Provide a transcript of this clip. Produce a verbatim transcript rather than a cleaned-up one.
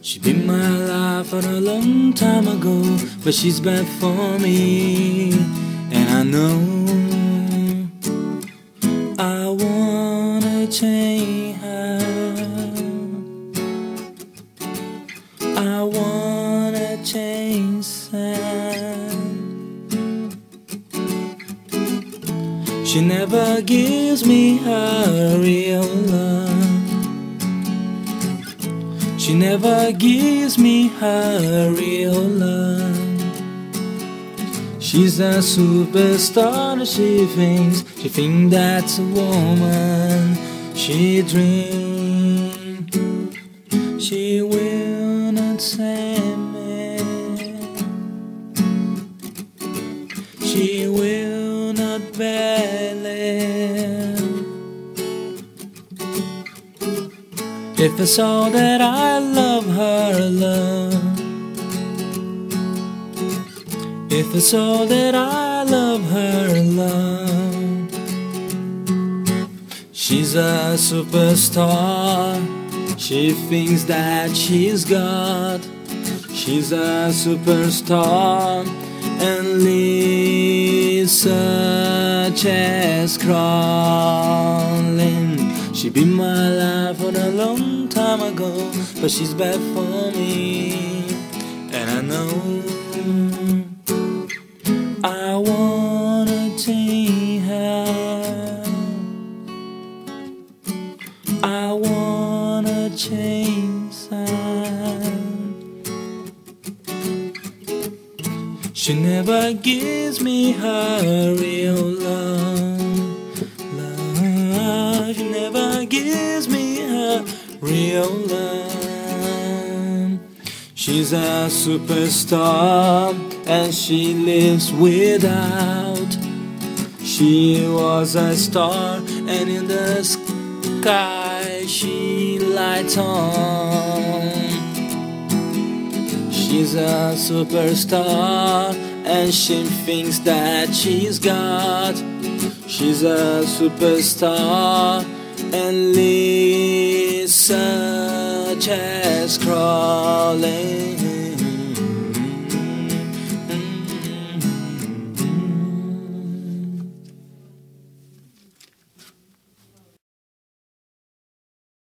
She been my life for a long time ago, but she's bad for me, and I know I wanna change her. I wanna change her. She never gives me her real love. She never gives me her real love. She's a superstar, she thinks, she thinks that's a woman she dreams. She will not save me. She will not believe. If I saw that I love her love, if I saw that I love her love, she's a superstar, she thinks that she's God. She's a superstar and lives such as crawling. She been my life for a long time ago, but she's bad for me, and I know I wanna change her. I wanna change her. She never gives me her real love. She never gives me her real love. She's a superstar and she lives without. She was a star and in the sky she lights on. She's a superstar and she thinks that she's God. She's a superstar and lives such as crawling.